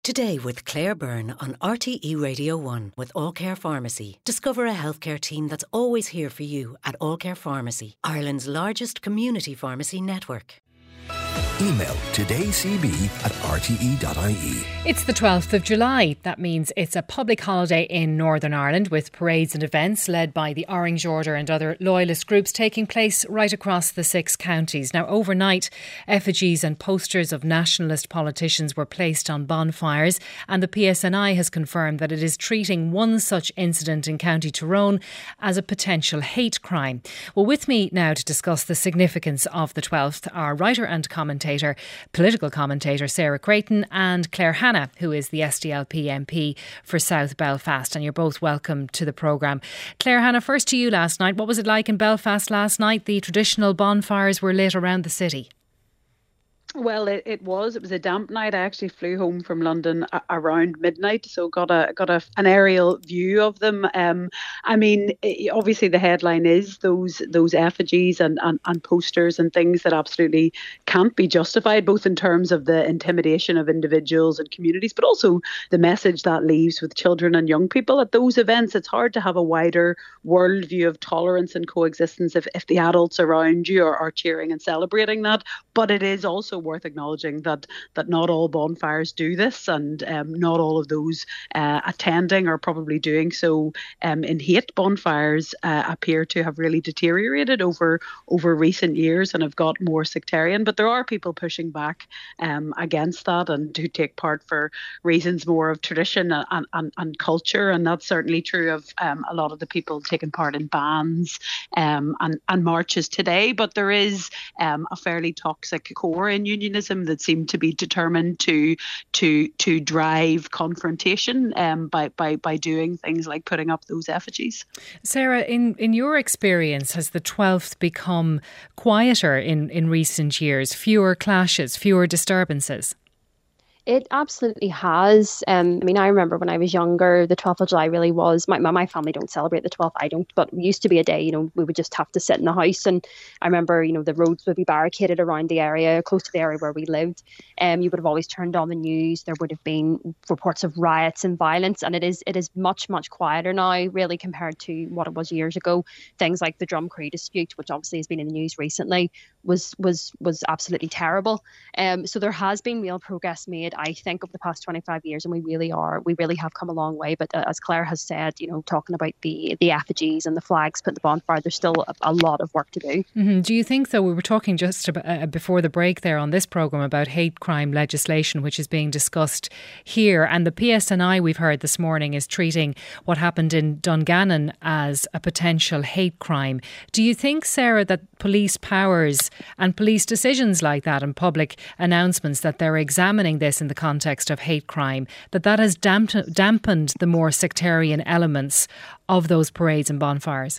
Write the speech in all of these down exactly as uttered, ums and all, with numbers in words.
Today with Claire Byrne on R T E Radio one with All Care Pharmacy. Discover a healthcare team that's always here for you at All Care Pharmacy, Ireland's largest community pharmacy network. Email todaycb at r t e dot i e. It's the twelfth of July. That means it's a public holiday in Northern Ireland with parades and events led by the Orange Order and other loyalist groups taking place right across the six counties. Now, overnight, effigies and posters of nationalist politicians were placed on bonfires, and the P S N I has confirmed that it is treating one such incident in County Tyrone as a potential hate crime. Well, with me now to discuss the significance of the twelfth are writer and commentator political commentator Sarah Creighton and Claire Hanna, who is the S D L P M P for South Belfast, and you're both welcome to the programme. Claire Hanna, first to you last night. What was it like in Belfast last night? The traditional bonfires were lit around the city. Well, it, it was. It was a damp night. I actually flew home from London a- around midnight, so got a got a an aerial view of them. Um, I mean, it, obviously the headline is those those effigies and, and and posters and things that absolutely can't be justified, both in terms of the intimidation of individuals and communities, but also the message that leaves with children and young people at those events. It's hard to have a wider worldview of tolerance and coexistence if if the adults around you are, are cheering and celebrating that. But it is also worth acknowledging that that not all bonfires do this, and um, not all of those uh, attending are probably doing so um, in hate. Bonfires uh, appear to have really deteriorated over over recent years and have got more sectarian, but there are people pushing back um, against that and to take part for reasons more of tradition and, and, and culture, and that's certainly true of um, a lot of the people taking part in bands um, and, and marches today. But there is um, a fairly toxic core in unionism that seem to be determined to to to drive confrontation um, by by by doing things like putting up those effigies. Sarah, in, in your experience, has the twelfth become quieter in, in recent years? Fewer clashes, fewer disturbances? It absolutely has. Um, I mean, I remember when I was younger, the twelfth of July really was, my my family don't celebrate the twelfth, I don't, but it used to be a day, you know, we would just have to sit in the house. And I remember, you know, the roads would be barricaded around the area, close to the area where we lived. Um, you would have always turned on the news. There would have been reports of riots and violence. And it is it is much, much quieter now, really, compared to what it was years ago. Things like the Drumcree dispute, which obviously has been in the news recently, was was was absolutely terrible. Um, so there has been real progress made, I think, over the past twenty-five years, and we really are, we really have come a long way. But uh, as Claire has said, you know, talking about the the effigies and the flags put the bonfire, there's still a, a lot of work to do. Mm-hmm. Do you think, though, we were talking just about, uh, before the break there on this programme about hate crime legislation, which is being discussed here, and the P S N I, we've heard this morning, is treating what happened in Dungannon as a potential hate crime. Do you think, Sarah, that police powers and police decisions like that and public announcements that they're examining this in the context of hate crime, that that has damp- dampened the more sectarian elements of those parades and bonfires?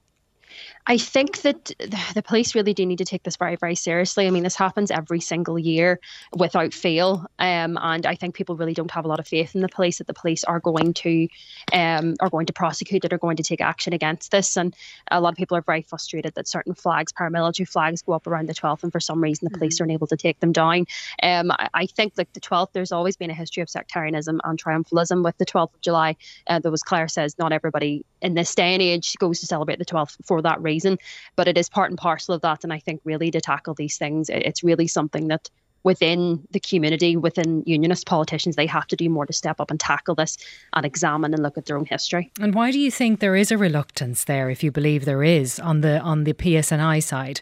I think that the police really do need to take this very, very seriously. I mean, this happens every single year without fail. Um, and I think people really don't have a lot of faith in the police, that the police are going to um, are going to prosecute it, are going to take action against this. And a lot of people are very frustrated that certain flags, paramilitary flags, go up around the twelfth, and for some reason the police aren't able to take them down. Um, I, I think like the twelfth, there's always been a history of sectarianism and triumphalism with the twelfth of July. Uh, there was, Claire says, not everybody in this day and age goes to celebrate the twelfth for that reason. But it is part and parcel of that. And I think really to tackle these things, it's really something that within the community, within unionist politicians, they have to do more to step up and tackle this and examine and look at their own history. And why do you think there is a reluctance there, if you believe there is, on the on the P S N I side?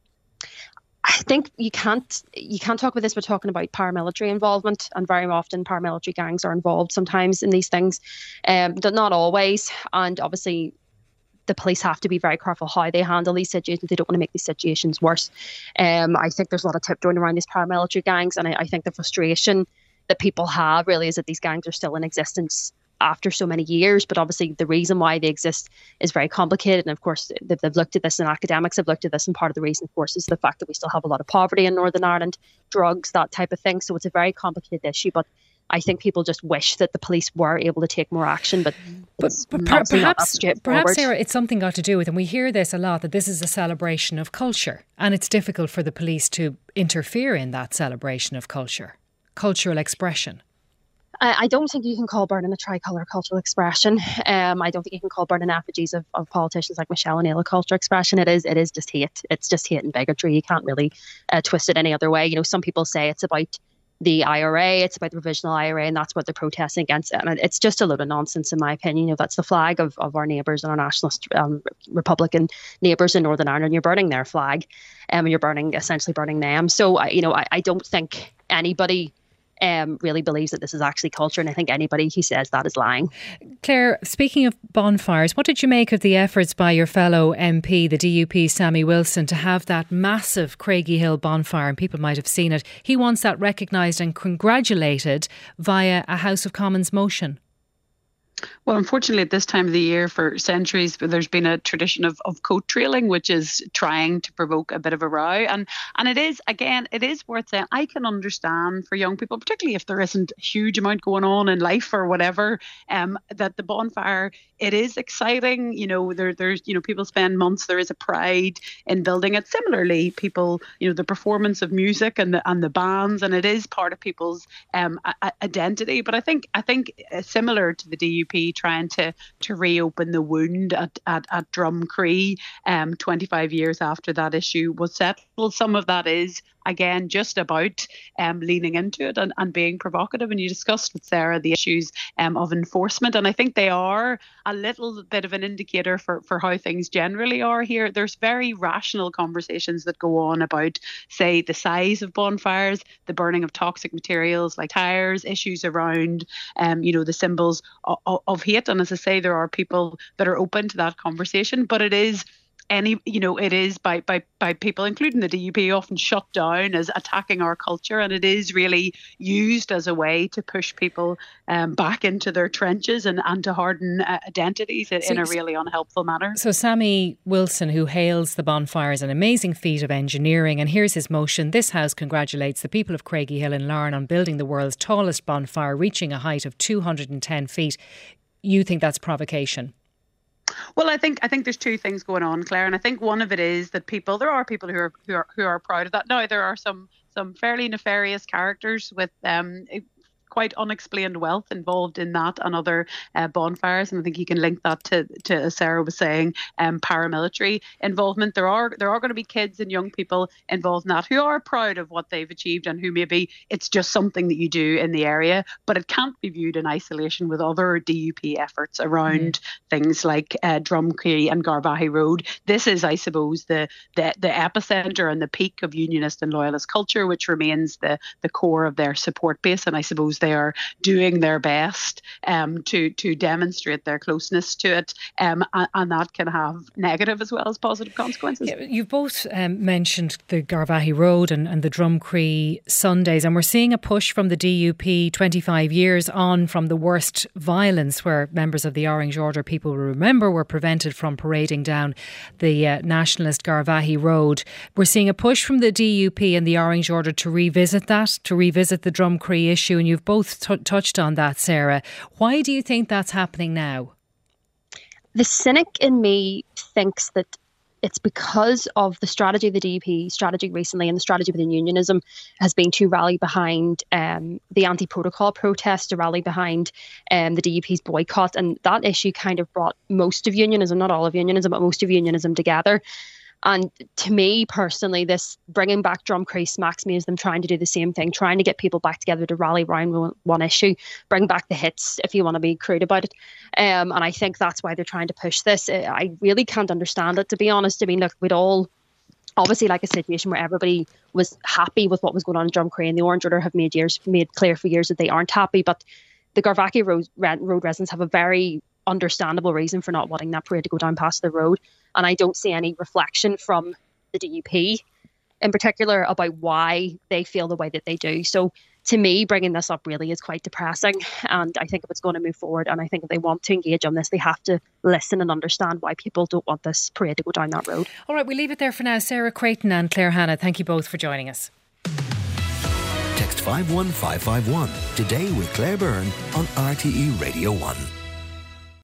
I think you can't you can't talk about this without talking about paramilitary involvement, and very often paramilitary gangs are involved sometimes in these things, um, but not always. And obviously the police have to be very careful how they handle these situations. They don't want to make these situations worse. Um, I think there's a lot of tiptoeing around these paramilitary gangs, and I, I think the frustration that people have really is that these gangs are still in existence after so many years. But obviously the reason why they exist is very complicated, and of course they've, they've looked at this, and academics have looked at this, and part of the reason, of course, is the fact that we still have a lot of poverty in Northern Ireland, drugs, that type of thing. So it's a very complicated issue, but I think people just wish that the police were able to take more action, but, but, but per- perhaps, perhaps, Sarah, it's something got to do with, and we hear this a lot, that this is a celebration of culture, and it's difficult for the police to interfere in that celebration of culture, cultural expression. I don't think you can call burning a tricolour cultural expression. Um, I don't think you can call burning effigies of, of politicians like Michelle O'Neill a cultural expression. It is it is just hate. It's just hate and bigotry. You can't really uh, twist it any other way. You know, some people say it's about the I R A, it's about the provisional I R A, and that's what they're protesting against. And it's just a load of nonsense, in my opinion. You know, that's the flag of, of our neighbours and our nationalist um, Republican neighbours in Northern Ireland. You're burning their flag, um, and you're burning essentially burning them. So, I, you know, I, I don't think anybody Um, really believes that this is actually culture, and I think anybody who says that is lying. Claire, speaking of bonfires, what did you make of the efforts by your fellow M P, the D U P, Sammy Wilson, to have that massive Craigie-Hill bonfire? And people might have seen it. He wants that recognised and congratulated via a House of Commons motion. Well, unfortunately, at this time of the year, for centuries, there's been a tradition of, of coat trailing, which is trying to provoke a bit of a row. And and it is, again, it is worth saying, I can understand for young people, particularly if there isn't a huge amount going on in life or whatever, um, that the bonfire, it is exciting. You know, there there's, you know, people spend months, there is a pride in building it. Similarly, people, you know, the performance of music and the and the bands, and it is part of people's um a- identity. But I think I think uh, similar to the D U P trying to to reopen the wound at at, at Drumcree, um, twenty-five years after that issue was settled. Some of that is, again, just about um, leaning into it and, and being provocative. And you discussed with Sarah the issues um, of enforcement. And I think they are a little bit of an indicator for, for how things generally are here. There's very rational conversations that go on about, say, the size of bonfires, the burning of toxic materials like tires, issues around, um, you know, the symbols of, of hate. And as I say, there are people that are open to that conversation, but it is Any, you know, it is by, by, by people, including the D U P, often shut down as attacking our culture. And it is really used as a way to push people um, back into their trenches and, and to harden uh, identities in, so, in a really unhelpful manner. So Sammy Wilson, who hails the bonfire as an amazing feat of engineering, and here's his motion: this House congratulates the people of Craigie-Hill in Larne on building the world's tallest bonfire, reaching a height of two hundred ten feet. You think that's provocation? Well, I think I think there's two things going on, Claire, and I think one of it is that people, there are people who are who are who are proud of that. Now, there are some some fairly nefarious characters with um quite unexplained wealth involved in that and other uh, bonfires, and I think you can link that to, to as Sarah was saying, um, paramilitary involvement. There are there are going to be kids and young people involved in that who are proud of what they've achieved and who maybe it's just something that you do in the area, but it can't be viewed in isolation with other D U P efforts around mm. things like uh, Drumcree and Garvaghey Road. This is, I suppose, the, the the epicentre and the peak of unionist and loyalist culture, which remains the the core of their support base, and I suppose they are doing their best um, to to demonstrate their closeness to it, um, and, and that can have negative as well as positive consequences. Yeah, you've both um, mentioned the Garvaghey Road and, and the Drumcree Sundays, and we're seeing a push from the D U P twenty-five years on from the worst violence, where members of the Orange Order, people will remember, were prevented from parading down the uh, nationalist Garvaghey Road. We're seeing a push from the D U P and the Orange Order to revisit that, to revisit the Drumcree issue, and you've both t- touched on that, Sarah. Why do you think that's happening now? The cynic in me thinks that it's because of the strategy of the D U P strategy recently, and the strategy within unionism has been to rally behind um, the anti-protocol protests, to rally behind um, the D U P's boycott. And that issue kind of brought most of unionism, not all of unionism, but most of unionism together. And to me personally, this bringing back Drumcree smacks me as them trying to do the same thing, trying to get people back together to rally around one, one issue, bring back the hits, if you want to be crude about it. Um, and I think that's why they're trying to push this. I really can't understand it, to be honest. I mean, look, we'd all obviously like a situation where everybody was happy with what was going on in Drumcree, and the Orange Order have made years made clear for years that they aren't happy. But the Garvaghey Road, road residents have a very understandable reason for not wanting that parade to go down past the road. And I don't see any reflection from the D U P in particular about why they feel the way that they do. So to me, bringing this up really is quite depressing. And I think if it's going to move forward, and I think if they want to engage on this, they have to listen and understand why people don't want this parade to go down that road. All right, we'll leave it there for now. Sarah Creighton and Claire Hanna, thank you both for joining us. Text five one five five one today with Claire Byrne on R T E Radio one.